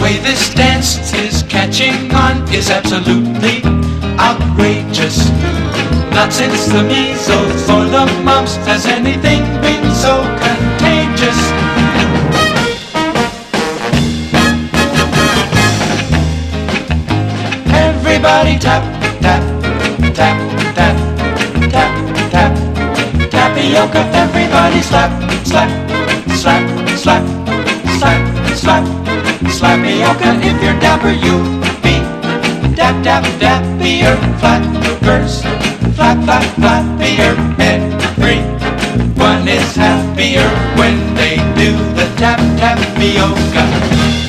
way this dance is catching on is absolutely outrageous. Not since the measles or the mumps has anything been so contagious. Everybody tap, tap, tap, tap, tap, tap, tapioca. Everybody slap, slap, slap, slap, slap, slap, slapioca. If you're dapper, you be dap, dap, dappier. Flappers, flap, flap, flappier. Everyone is happier when they do the tap, tapioca.